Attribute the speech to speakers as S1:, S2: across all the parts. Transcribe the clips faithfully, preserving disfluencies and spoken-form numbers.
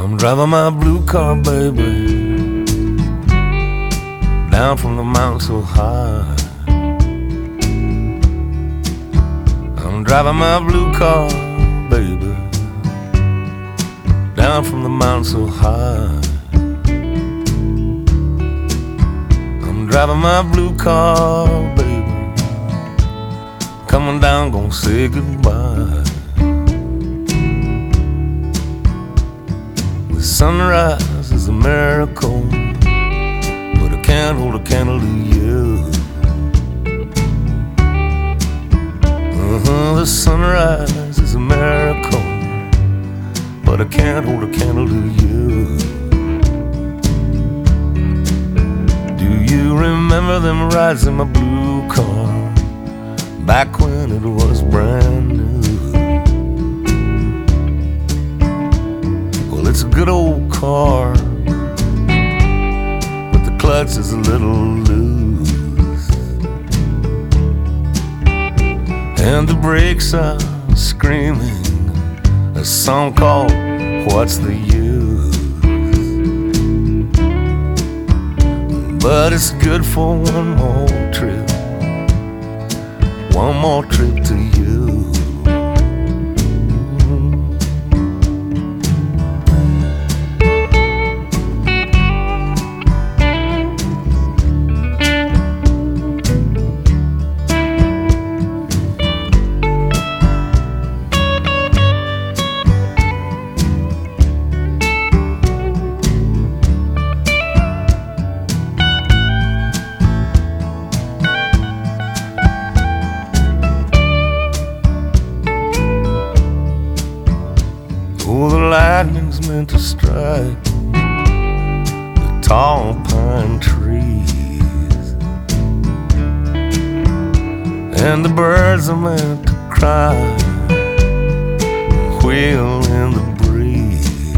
S1: I'm driving my blue car, baby, down from the mountain so high. I'm driving my blue car, baby, down from the mountain so high. I'm driving my blue car, baby, coming down, gonna say goodbye. The sunrise is a miracle, but I can't hold a candle to you. Uh-huh, the sunrise is a miracle, but I can't hold a candle to you. Do you remember them rides in my blue car, back when it was brand new? Well, it's a good old car, but the clutch is a little loose, and the brakes are screaming a song called What's the Use? But it's good for one more trip, one more trip to you. Oh, the lightning's meant to strike the tall pine trees, and the birds are meant to cry and wheel in the breeze.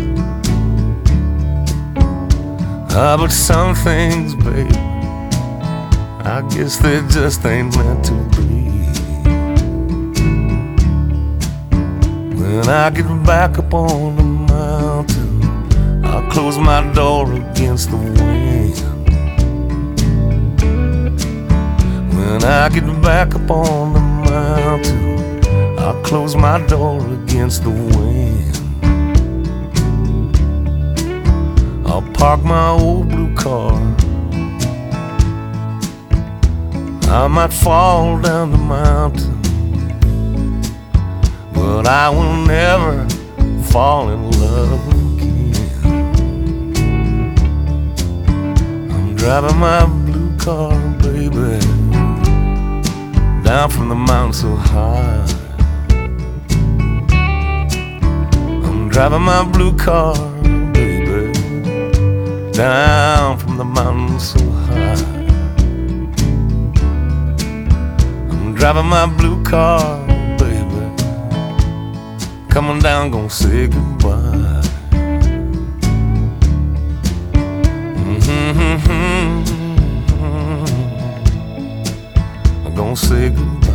S1: Ah, but some things, baby, I guess they just ain't meant to be. When I get back up on the mountain, I'll close my door against the wind. When I get back up on the mountain, I'll close my door against the wind. I'll park my old blue car, I might fall down the mountain, but I will never fall in love again. I'm driving my blue car, baby, down from the mountain so high. I'm driving my blue car, baby, down from the mountain so high. I'm driving my blue car, coming down, gonna say goodbye. Mm-hmm. I'm gonna say goodbye.